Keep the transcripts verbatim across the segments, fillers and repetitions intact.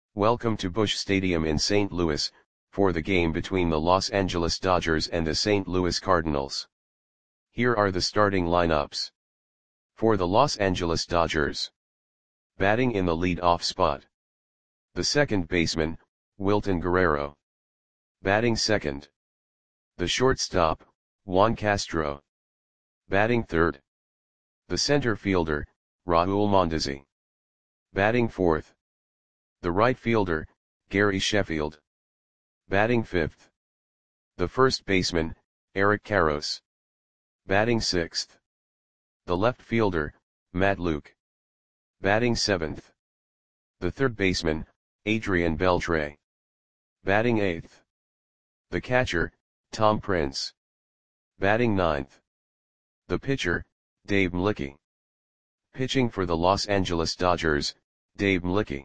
Welcome to Busch Stadium in Saint Louis, for the game between the Los Angeles Dodgers and the Saint Louis Cardinals. Here are the starting lineups. For the Los Angeles Dodgers. Batting in the lead-off spot. The second baseman, Wilton Guerrero. Batting second. The shortstop, Juan Castro. Batting third. The center fielder, Raul Mondesi. Batting fourth. The right fielder, Gary Sheffield. Batting fifth. The first baseman, Eric Karros. Batting sixth. The left fielder, Matt Luke. Batting seventh. The third baseman, Adrian Beltre. Batting eighth. The catcher, Tom Prince. Batting ninth. The pitcher, Dave Mlicki. Pitching for the Los Angeles Dodgers, Dave Mlicki.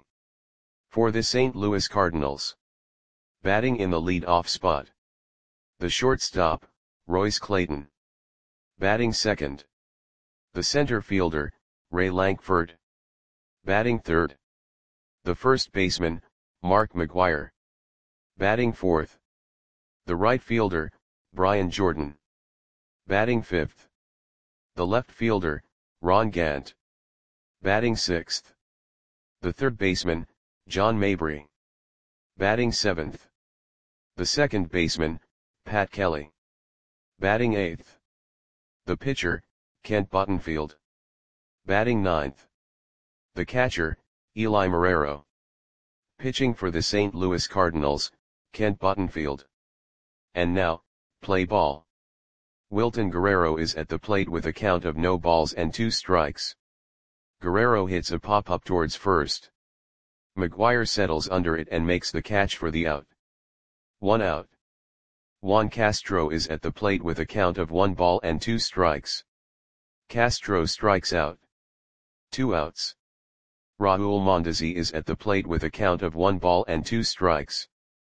For the Saint Louis Cardinals. Batting in the lead-off spot. The shortstop, Royce Clayton. Batting second. The center fielder, Ray Lankford. Batting third. The first baseman, Mark McGwire. Batting fourth. The right fielder, Brian Jordan. Batting fifth. The left fielder, Ron Gant. Batting sixth. The third baseman, John Mabry. Batting seventh. The second baseman, Pat Kelly. Batting eighth. The pitcher, Kent Buttonfield. Batting ninth. The catcher, Eli Marrero. Pitching for the Saint Louis Cardinals, Kent Buttonfield. And now, play ball. Wilton Guerrero is at the plate with a count of no balls and two strikes. Guerrero hits a pop-up towards first. McGwire settles under it and makes the catch for the out. One out. Juan Castro is at the plate with a count of one ball and two strikes. Castro strikes out. Two outs. Raul Mondesi is at the plate with a count of one ball and two strikes.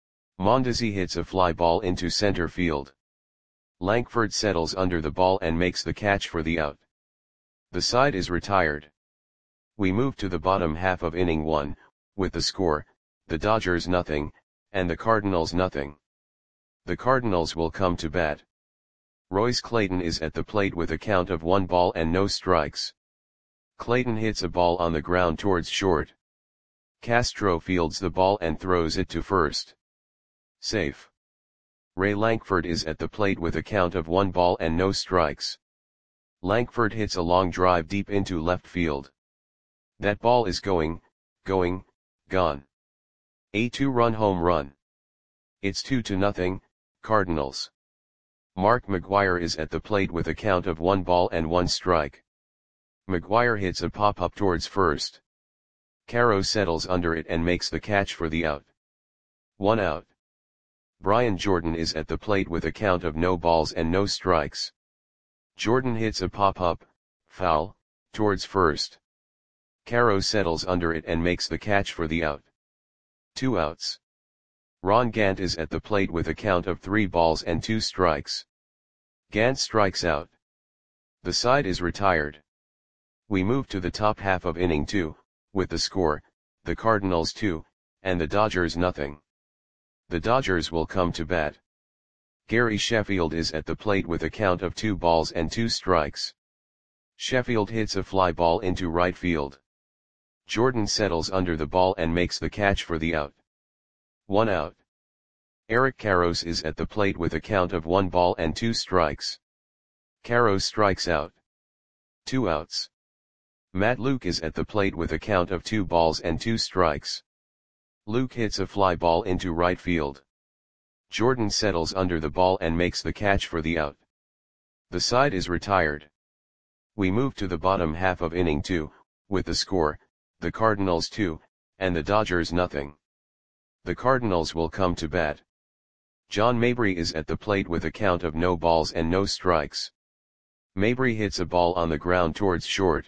Mondesi hits a fly ball into center field. Lankford settles under the ball and makes the catch for the out. The side is retired. We move to the bottom half of inning one, with the score, the Dodgers nothing, and the Cardinals nothing. The Cardinals will come to bat. Royce Clayton is at the plate with a count of one ball and no strikes. Clayton hits a ball on the ground towards short. Castro fields the ball and throws it to first. Safe. Ray Lankford is at the plate with a count of one ball and no strikes. Lankford hits a long drive deep into left field. That ball is going, going, gone. A two-run home run. It's two to nothing, Cardinals. Mark McGwire is at the plate with a count of one ball and one strike. McGwire hits a pop-up towards first. Karros settles under it and makes the catch for the out. One out. Brian Jordan is at the plate with a count of no balls and no strikes. Jordan hits a pop-up, foul, towards first. Karros settles under it and makes the catch for the out. Two outs. Ron Gant is at the plate with a count of three balls and two strikes. Gant strikes out. The side is retired. We move to the top half of inning two, with the score, the Cardinals two, and the Dodgers nothing. The Dodgers will come to bat. Gary Sheffield is at the plate with a count of two balls and two strikes. Sheffield hits a fly ball into right field. Jordan settles under the ball and makes the catch for the out. One out. Eric Karros is at the plate with a count of one ball and two strikes. Karros strikes out. Two outs. Matt Luke is at the plate with a count of two balls and two strikes. Luke hits a fly ball into right field. Jordan settles under the ball and makes the catch for the out. The side is retired. We move to the bottom half of inning two, with the score, the Cardinals two, and the Dodgers nothing. The Cardinals will come to bat. John Mabry is at the plate with a count of no balls and no strikes. Mabry hits a ball on the ground towards short.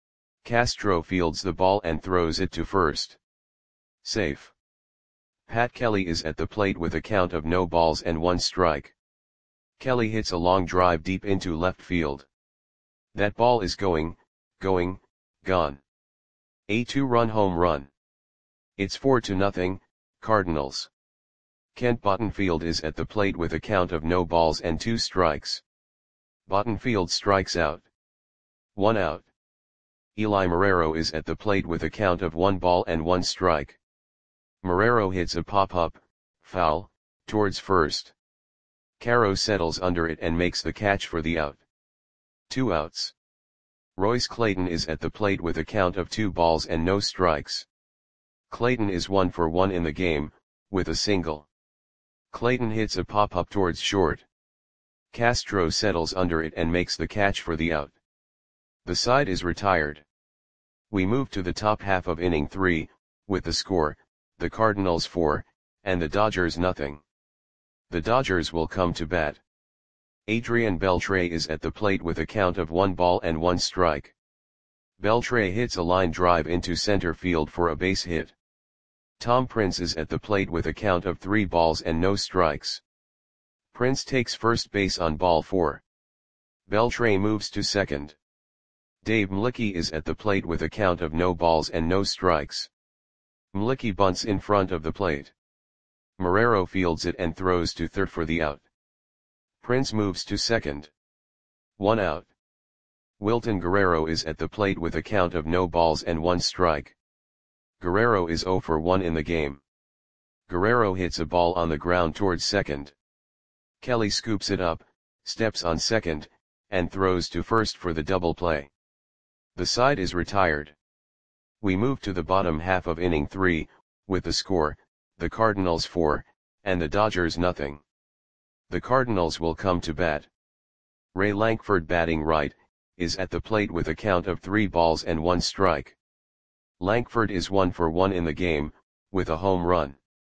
Castro fields the ball and throws it to first. Safe. Pat Kelly is at the plate with a count of no balls and one strike. Kelly hits a long drive deep into left field. That ball is going, going, gone. A two-run home run. It's four to nothing, Cardinals. Kent Bottenfield is at the plate with a count of no balls and two strikes. Bottenfield strikes out. One out. Eli Marrero is at the plate with a count of one ball and one strike. Marrero hits a pop-up, foul, towards first. Caro settles under it and makes the catch for the out. Two outs. Royce Clayton is at the plate with a count of two balls and no strikes. Clayton is one for one in the game, with a single. Clayton hits a pop-up towards short. Castro settles under it and makes the catch for the out. The side is retired. We move to the top half of inning three, with the score, the Cardinals four, and the Dodgers nothing. The Dodgers will come to bat. Adrian Beltre is at the plate with a count of one ball and one strike. Beltre hits a line drive into center field for a base hit. Tom Prince is at the plate with a count of three balls and no strikes. Prince takes first base on ball four. Beltre moves to second. Dave Mlicki is at the plate with a count of no balls and no strikes. Mlicki bunts in front of the plate. Marrero fields it and throws to third for the out. Prince moves to second. One out. Wilton Guerrero is at the plate with a count of no balls and one strike. Guerrero is zero for one in the game. Guerrero hits a ball on the ground towards second. Kelly scoops it up, steps on second, and throws to first for the double play. The side is retired. We move to the bottom half of inning three, with the score, the Cardinals four, and the Dodgers nothing. The Cardinals will come to bat. Ray Lankford batting right, is at the plate with a count of three balls and one strike. Lankford is one for one in the game, with a home run.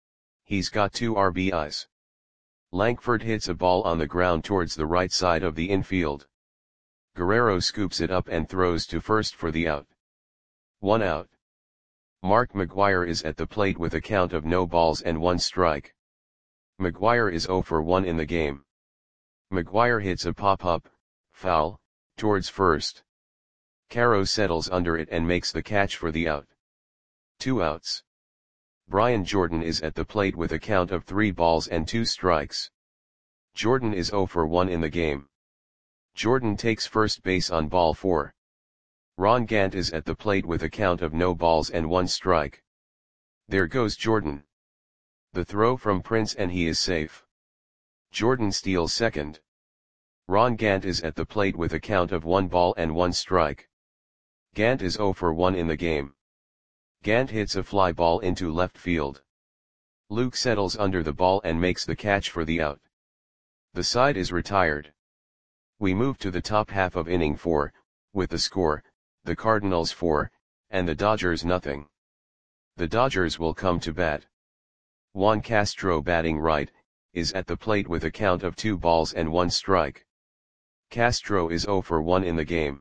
He's got two R B Is. Lankford hits a ball on the ground towards the right side of the infield. Guerrero scoops it up and throws to first for the out. One out. Mark McGwire is at the plate with a count of no balls and one strike. McGwire is zero for one in the game. McGwire hits a pop-up, foul, towards first. Caro settles under it and makes the catch for the out. Two outs. Brian Jordan is at the plate with a count of three balls and two strikes. Jordan is zero for one in the game. Jordan takes first base on ball four. Ron Gant is at the plate with a count of no balls and one strike. There goes Jordan. The throw from Prince and he is safe. Jordan steals second. Ron Gant is at the plate with a count of one ball and one strike. Gant is zero for one in the game. Gant hits a fly ball into left field. Luke settles under the ball and makes the catch for the out. The side is retired. We move to the top half of inning four, with the score, the Cardinals four, and the Dodgers nothing. The Dodgers will come to bat. Juan Castro batting right, is at the plate with a count of two balls and one strike. Castro is zero for one in the game.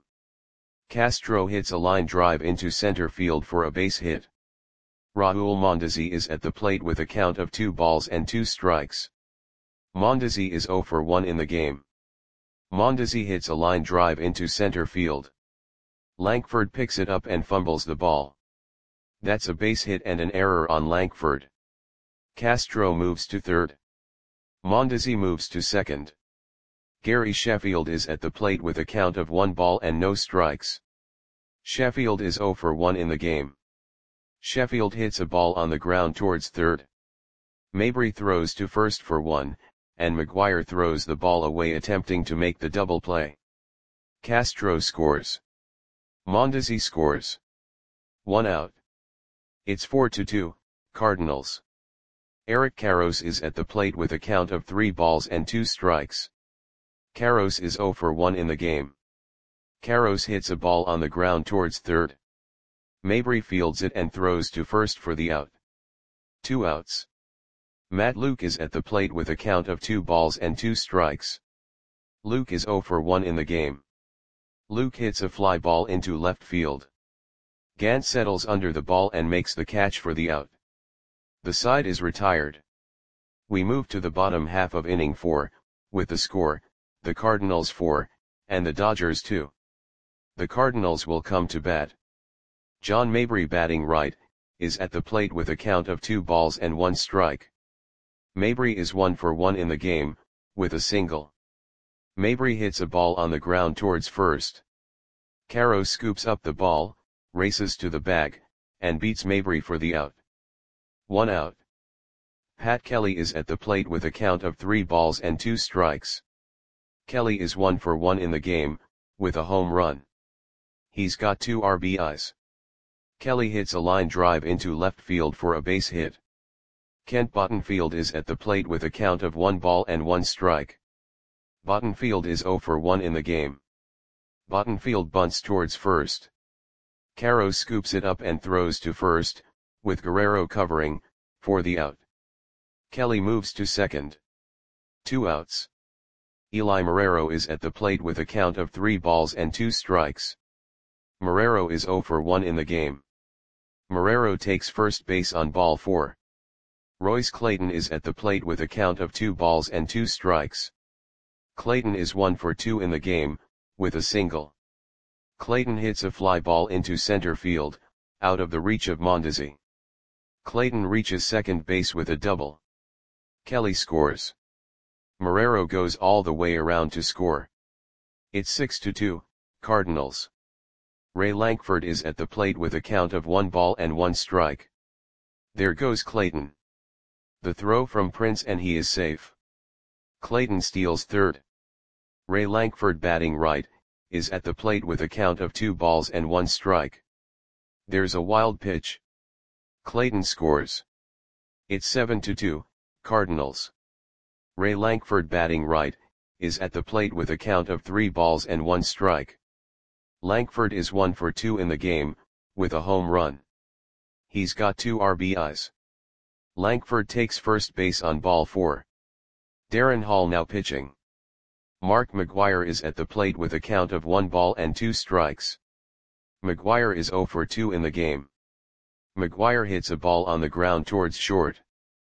Castro hits a line drive into center field for a base hit. Raul Mondesi is at the plate with a count of two balls and two strikes. Mondesi is zero for one in the game. Mondesi hits a line drive into center field. Lankford picks it up and fumbles the ball. That's a base hit and an error on Lankford. Castro moves to third. Mondesi moves to second. Gary Sheffield is at the plate with a count of one ball and no strikes. Sheffield is zero for one in the game. Sheffield hits a ball on the ground towards third. Mabry throws to first for one, and McGwire throws the ball away attempting to make the double play. Castro scores. Mondesi scores. One out. It's four to two, Cardinals. Eric Karros is at the plate with a count of three balls and two strikes. Karros is zero for one in the game. Karros hits a ball on the ground towards third. Mabry fields it and throws to first for the out. Two outs. Matt Luke is at the plate with a count of two balls and two strikes. Luke is zero for one in the game. Luke hits a fly ball into left field. Gant settles under the ball and makes the catch for the out. The side is retired. We move to the bottom half of inning four, with the score, the Cardinals four, and the Dodgers two. The Cardinals will come to bat. John Mabry batting right, is at the plate with a count of two balls and one strike. Mabry is one for one in the game, with a single. Mabry hits a ball on the ground towards first. Caro scoops up the ball, races to the bag, and beats Mabry for the out. One out. Pat Kelly is at the plate with a count of three balls and two strikes. Kelly is one for one in the game, with a home run. He's got two R B Is. Kelly hits a line drive into left field for a base hit. Kent Bottenfield is at the plate with a count of one ball and one strike. Bottenfield is zero for one in the game. Bottenfield bunts towards first. Caro scoops it up and throws to first, with Guerrero covering, for the out. Kelly moves to second. Two outs. Eli Marrero is at the plate with a count of three balls and two strikes. Marrero is zero for one in the game. Marrero takes first base on ball four. Royce Clayton is at the plate with a count of two balls and two strikes. Clayton is one for two in the game, with a single. Clayton hits a fly ball into center field, out of the reach of Mondesi. Clayton reaches second base with a double. Kelly scores. Marrero goes all the way around to score. It's six to two, Cardinals. Ray Lankford is at the plate with a count of one ball and one strike. There goes Clayton. The throw from Prince and he is safe. Clayton steals third. Ray Lankford, batting right, is at the plate with a count of two balls and one strike. There's a wild pitch. Clayton scores. It's seven to two, Cardinals. Ray Lankford, batting right, is at the plate with a count of three balls and one strike. Lankford is one for two in the game, with a home run. He's got two R B Is. Lankford takes first base on ball four. Darren Hall now pitching. Mark McGwire is at the plate with a count of one ball and two strikes. McGwire is zero for two in the game. McGwire hits a ball on the ground towards short.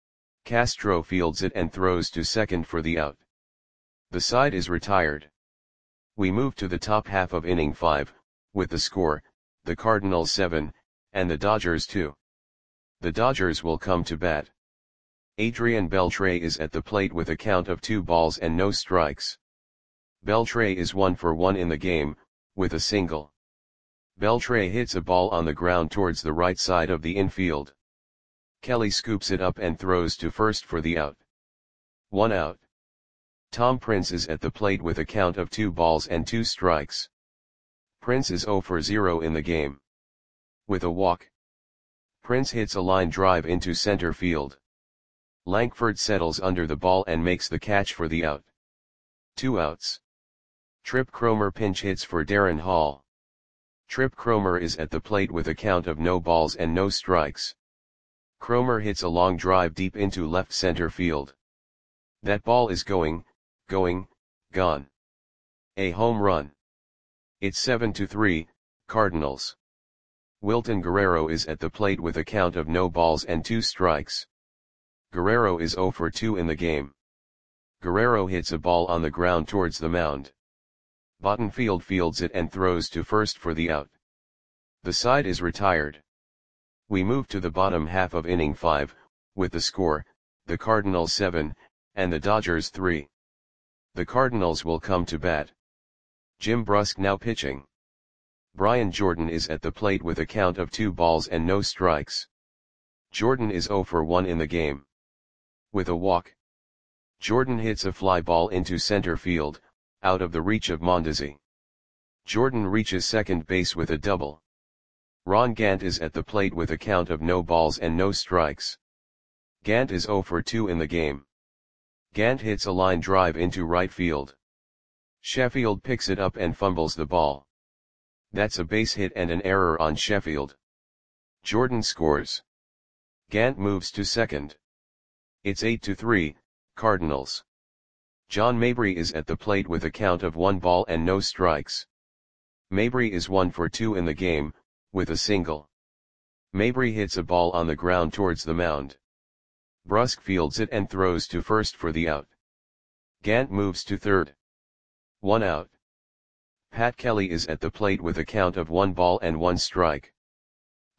Castro fields it and throws to second for the out. The side is retired. We move to the top half of inning five, with the score, the Cardinals seven, and the Dodgers two. The Dodgers will come to bat. Adrian Beltre is at the plate with a count of two balls and no strikes. Beltre is one for one in the game, with a single. Beltre hits a ball on the ground towards the right side of the infield. Kelly scoops it up and throws to first for the out. One out. Tom Prince is at the plate with a count of two balls and two strikes. Prince is zero for zero in the game. With a walk. Prince hits a line drive into center field. Lankford settles under the ball and makes the catch for the out. Two outs. Trip Cromer pinch hits for Darren Hall. Trip Cromer is at the plate with a count of no balls and no strikes. Cromer hits a long drive deep into left center field. That ball is going, going, gone. A home run. It's seven to three, Cardinals. Wilton Guerrero is at the plate with a count of no balls and two strikes. Guerrero is zero for two in the game. Guerrero hits a ball on the ground towards the mound. Bottenfield fields it and throws to first for the out. The side is retired. We move to the bottom half of inning five, with the score, the Cardinals seven, and the Dodgers three. The Cardinals will come to bat. Jim Brusque now pitching. Brian Jordan is at the plate with a count of two balls and no strikes. Jordan is zero for one in the game. With a walk. Jordan hits a fly ball into center field, out of the reach of Mondesi. Jordan reaches second base with a double. Ron Gant is at the plate with a count of no balls and no strikes. Gant is zero for two in the game. Gant hits a line drive into right field. Sheffield picks it up and fumbles the ball. That's a base hit and an error on Sheffield. Jordan scores. Gant moves to second. It's eight to three, Cardinals. John Mabry is at the plate with a count of one ball and no strikes. Mabry is one for two in the game, with a single. Mabry hits a ball on the ground towards the mound. Brusque fields it and throws to first for the out. Gant moves to third. One out. Pat Kelly is at the plate with a count of one ball and one strike.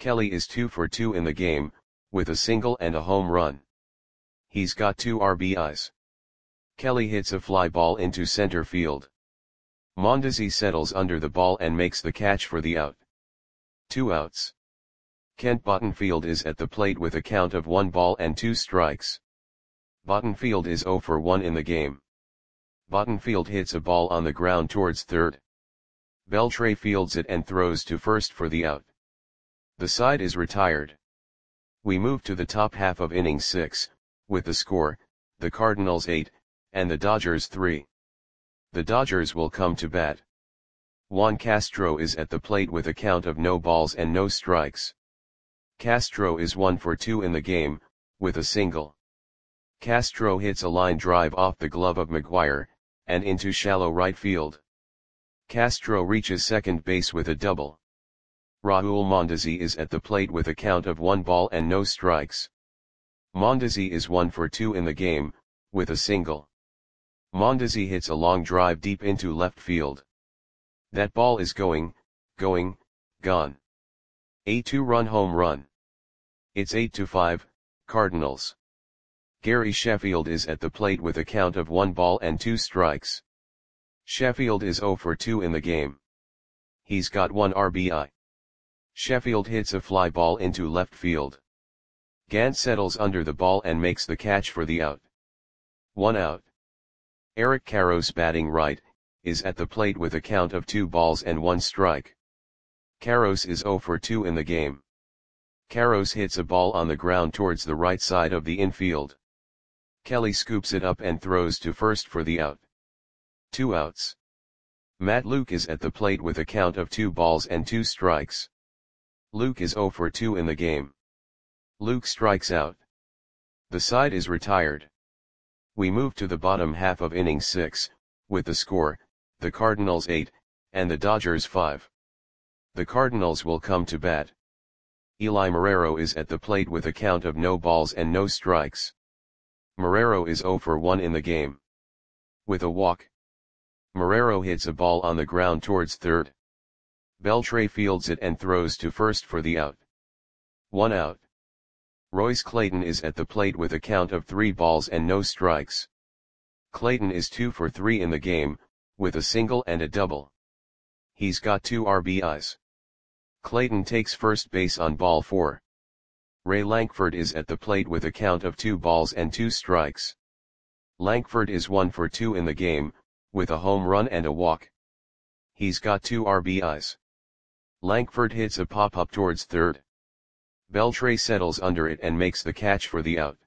Kelly is two for two in the game, with a single and a home run. He's got two R B Is. Kelly hits a fly ball into center field. Mondesi settles under the ball and makes the catch for the out. Two outs. Kent Bottenfield is at the plate with a count of one ball and two strikes. Bottenfield is zero for one in the game. Bottenfield hits a ball on the ground towards third. Beltre fields it and throws to first for the out. The side is retired. We move to the top half of inning six, with the score, the Cardinals eight, and the Dodgers three. The Dodgers will come to bat. Juan Castro is at the plate with a count of no balls and no strikes. Castro is one for two in the game, with a single. Castro hits a line drive off the glove of McGuire, and into shallow right field. Castro reaches second base with a double. Raul Mondesi is at the plate with a count of one ball and no strikes. Mondesi is one for two in the game, with a single. Mondesi hits a long drive deep into left field. That ball is going, going, gone. A two-run home run. It's eight to five, Cardinals. Gary Sheffield is at the plate with a count of one ball and two strikes. Sheffield is zero for two in the game. He's got one R B I. Sheffield hits a fly ball into left field. Gant settles under the ball and makes the catch for the out. One out. Eric Karros, batting right, is at the plate with a count of two balls and one strike. Karros is zero for two in the game. Karros hits a ball on the ground towards the right side of the infield. Kelly scoops it up and throws to first for the out. Two outs. Matt Luke is at the plate with a count of two balls and two strikes. Luke is zero for two in the game. Luke strikes out. The side is retired. We move to the bottom half of inning six, with the score, the Cardinals eight, and the Dodgers five. The Cardinals will come to bat. Eli Marrero is at the plate with a count of no balls and no strikes. Marrero is zero for one in the game. With a walk. Marrero hits a ball on the ground towards third. Beltre fields it and throws to first for the out. One out. Royce Clayton is at the plate with a count of three balls and no strikes. Clayton is two for three in the game, with a single and a double. He's got two R B Is. Clayton takes first base on ball four. Ray Lankford is at the plate with a count of two balls and two strikes. Lankford is one for two in the game, with a home run and a walk. He's got two R B Is. Lankford hits a pop-up towards third. Beltre settles under it and makes the catch for the out.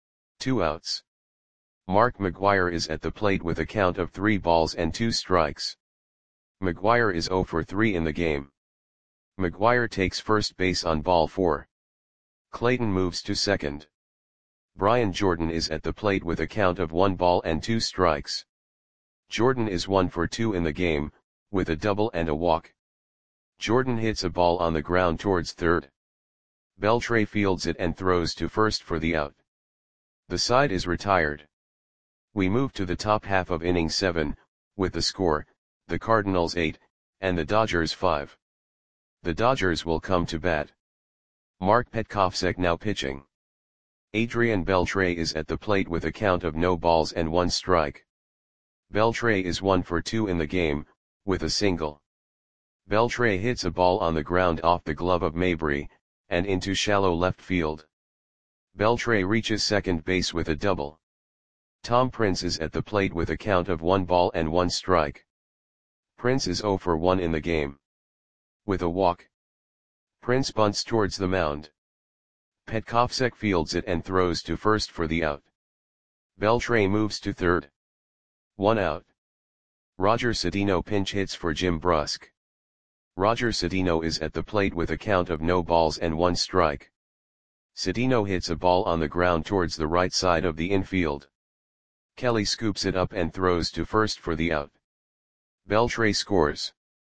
Two outs. Mark McGuire is at the plate with a count of three balls and two strikes. McGuire is zero for three in the game. McGuire takes first base on ball four. Clayton moves to second. Brian Jordan is at the plate with a count of one ball and two strikes. Jordan is one for two in the game, with a double and a walk. Jordan hits a ball on the ground towards third. Beltre fields it and throws to first for the out. The side is retired. We move to the top half of inning seven, with the score, the Cardinals eight, and the Dodgers five. The Dodgers will come to bat. Mark Petkovsek now pitching. Adrian Beltre is at the plate with a count of no balls and one strike. Beltre is one for two in the game, with a single. Beltre hits a ball on the ground off the glove of Mabry, and into shallow left field. Beltre reaches second base with a double. Tom Prince is at the plate with a count of one ball and one strike. Prince is zero for one in the game. With a walk. Prince bunts towards the mound. Petkovsek fields it and throws to first for the out. Beltre moves to third. One out. Roger Cedeno pinch hits for Jim Brusque. Roger Cedeno is at the plate with a count of no balls and one strike. Cedeno hits a ball on the ground towards the right side of the infield. Kelly scoops it up and throws to first for the out. Beltre scores.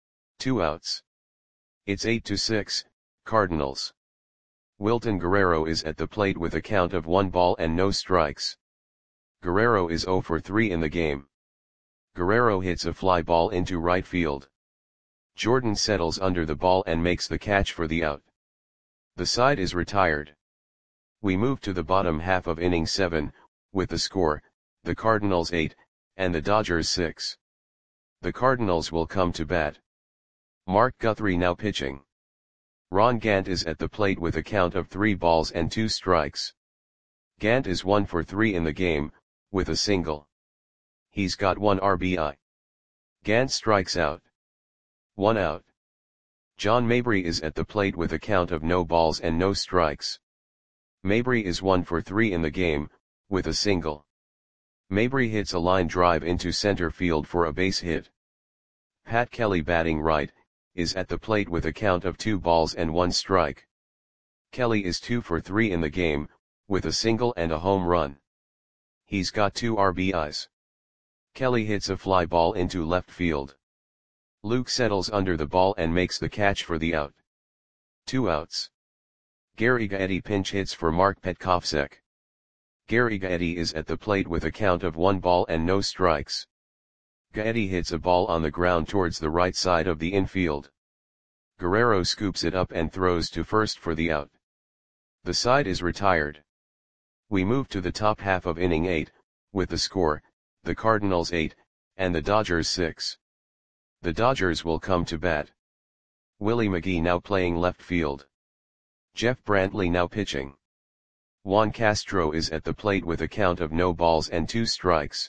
Two outs. It's eight to six, Cardinals. Wilton Guerrero is at the plate with a count of one ball and no strikes. Guerrero is zero for three in the game. Guerrero hits a fly ball into right field. Jordan settles under the ball and makes the catch for the out. The side is retired. We move to the bottom half of inning seven, with the score, the Cardinals eight, and the Dodgers six. The Cardinals will come to bat. Mark Guthrie now pitching. Ron Gant is at the plate with a count of three balls and two strikes. Gant is one for three in the game, with a single. He's got one R B I. Gant strikes out. One out. John Mabry is at the plate with a count of no balls and no strikes. Mabry is one for three in the game, with a single. Mabry hits a line drive into center field for a base hit. Pat Kelly, batting right, is at the plate with a count of two balls and one strike. Kelly is two for three in the game, with a single and a home run. He's got two R B Is. Kelly hits a fly ball into left field. Luke settles under the ball and makes the catch for the out. Two outs. Gary Gaetti pinch hits for Mark Petkovsek. Gary Gaetti is at the plate with a count of one ball and no strikes. Gaetti hits a ball on the ground towards the right side of the infield. Guerrero scoops it up and throws to first for the out. The side is retired. We move to the top half of inning eight, with the score, the Cardinals eight, and the Dodgers six. The Dodgers will come to bat. Willie McGee now playing left field. Jeff Brantley now pitching. Juan Castro is at the plate with a count of no balls and two strikes.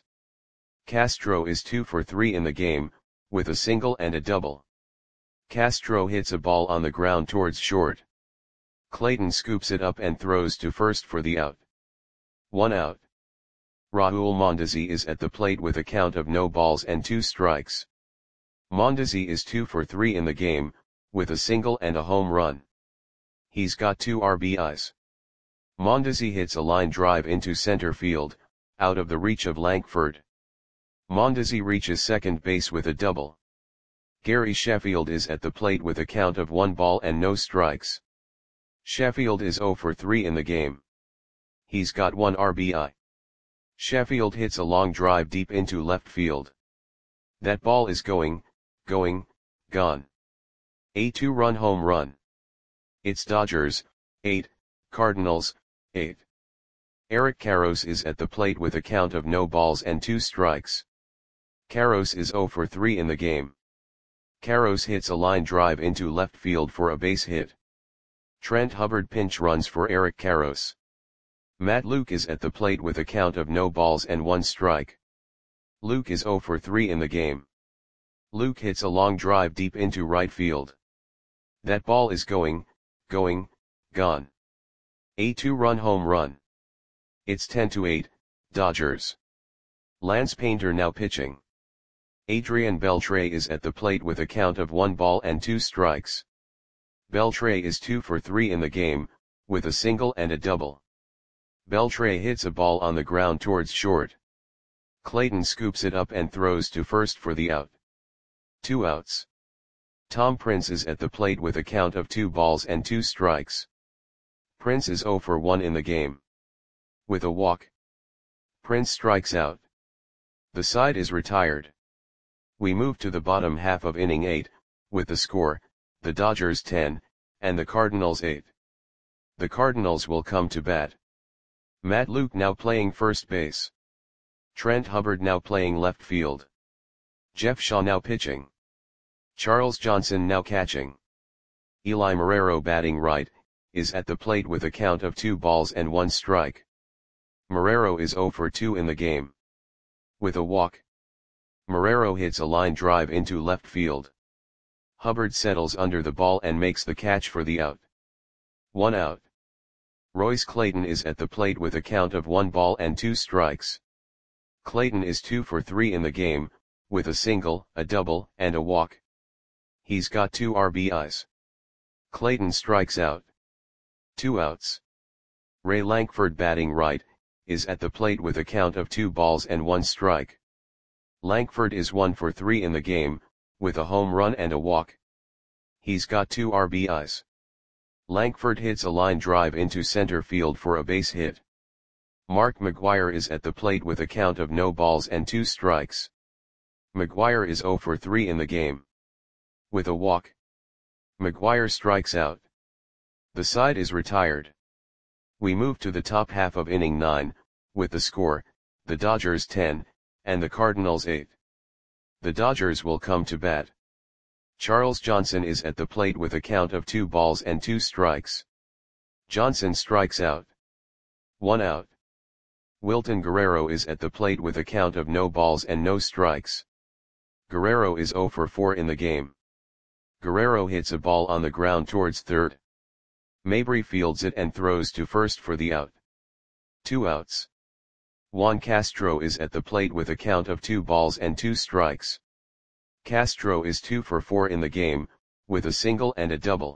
Castro is two for three in the game, with a single and a double. Castro hits a ball on the ground towards short. Clayton scoops it up and throws to first for the out. One out. Raul Mondesi is at the plate with a count of no balls and two strikes. Mondesi is two for three in the game, with a single and a home run. He's got two R B Is. Mondesi hits a line drive into center field, out of the reach of Langford. Mondesi reaches second base with a double. Gary Sheffield is at the plate with a count of one ball and no strikes. Sheffield is zero for three in the game. He's got one R B I. Sheffield hits a long drive deep into left field. That ball is going, going, gone. A two-run home run. It's Dodgers, eight, Cardinals, eight. Eric Karros is at the plate with a count of no balls and two strikes. Karros is zero for three in the game. Karros hits a line drive into left field for a base hit. Trent Hubbard pinch runs for Eric Karros. Matt Luke is at the plate with a count of no balls and one strike. Luke is zero for three in the game. Luke hits a long drive deep into right field. That ball is going, going, gone. A two-run home run. It's ten to eight, Dodgers. Lance Painter now pitching. Adrian Beltre is at the plate with a count of one ball and two strikes. Beltre is two for three in the game, with a single and a double. Beltre hits a ball on the ground towards short. Clayton scoops it up and throws to first for the out. Two outs. Tom Prince is at the plate with a count of two balls and two strikes. Prince is zero for one in the game. With a walk, Prince strikes out. The side is retired. We move to the bottom half of inning eight, with the score, the Dodgers ten, and the Cardinals eight. The Cardinals will come to bat. Matt Luke now playing first base. Trent Hubbard now playing left field. Jeff Shaw now pitching. Charles Johnson now catching. Eli Marrero, batting right, is at the plate with a count of two balls and one strike. Marrero is zero for two in the game. With a walk, Marrero hits a line drive into left field. Hubbard settles under the ball and makes the catch for the out. One out. Royce Clayton is at the plate with a count of one ball and two strikes. Clayton is two for three in the game, with a single, a double, and a walk. He's got two R B Is. Clayton strikes out. Two outs. Ray Lankford, batting right, is at the plate with a count of two balls and one strike. Lankford is one for three in the game, with a home run and a walk. He's got two R B Is. Lankford hits a line drive into center field for a base hit. Mark McGwire is at the plate with a count of no balls and two strikes. McGwire is zero for three in the game. With a walk, McGwire strikes out. The side is retired. We move to the top half of inning nine, with the score, the Dodgers ten, and the Cardinals eight. The Dodgers will come to bat. Charles Johnson is at the plate with a count of two balls and two strikes. Johnson strikes out. One out. Wilton Guerrero is at the plate with a count of no balls and no strikes. Guerrero is zero for four in the game. Guerrero hits a ball on the ground towards third. Mabry fields it and throws to first for the out. Two outs. Juan Castro is at the plate with a count of two balls and two strikes. Castro is two for four in the game, with a single and a double.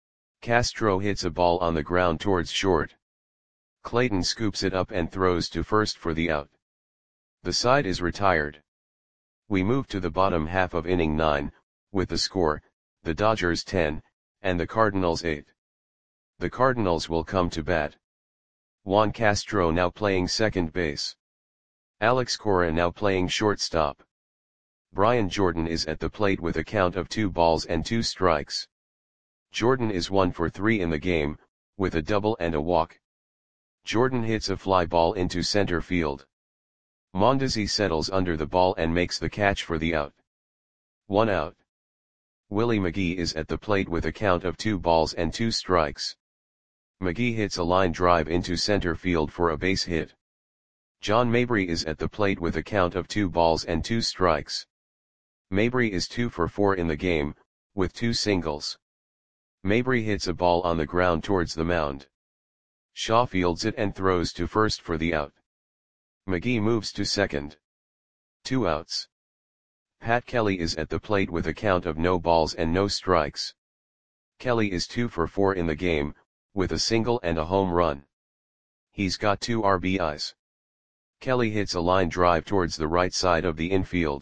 Castro hits a ball on the ground towards short. Clayton scoops it up and throws to first for the out. The side is retired. We move to the bottom half of inning nine, with the score, the Dodgers ten, and the Cardinals eight. The Cardinals will come to bat. Juan Castro now playing second base. Alex Cora now playing shortstop. Brian Jordan is at the plate with a count of two balls and two strikes. Jordan is one for three in the game, with a double and a walk. Jordan hits a fly ball into center field. Mondesi settles under the ball and makes the catch for the out. One out. Willie McGee is at the plate with a count of two balls and two strikes. McGee hits a line drive into center field for a base hit. John Mabry is at the plate with a count of two balls and two strikes. Mabry is two for four in the game, with two singles. Mabry hits a ball on the ground towards the mound. Shaw fields it and throws to first for the out. McGee moves to second. Two outs. Pat Kelly is at the plate with a count of no balls and no strikes. Kelly is two for four in the game, with a single and a home run. He's got two R B Is. Kelly hits a line drive towards the right side of the infield.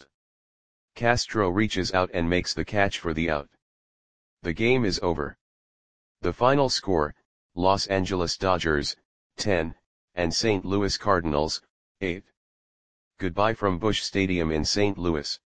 Castro reaches out and makes the catch for the out. The game is over. The final score, Los Angeles Dodgers, ten, and Saint Louis Cardinals, eight. Goodbye from Busch Stadium in Saint Louis.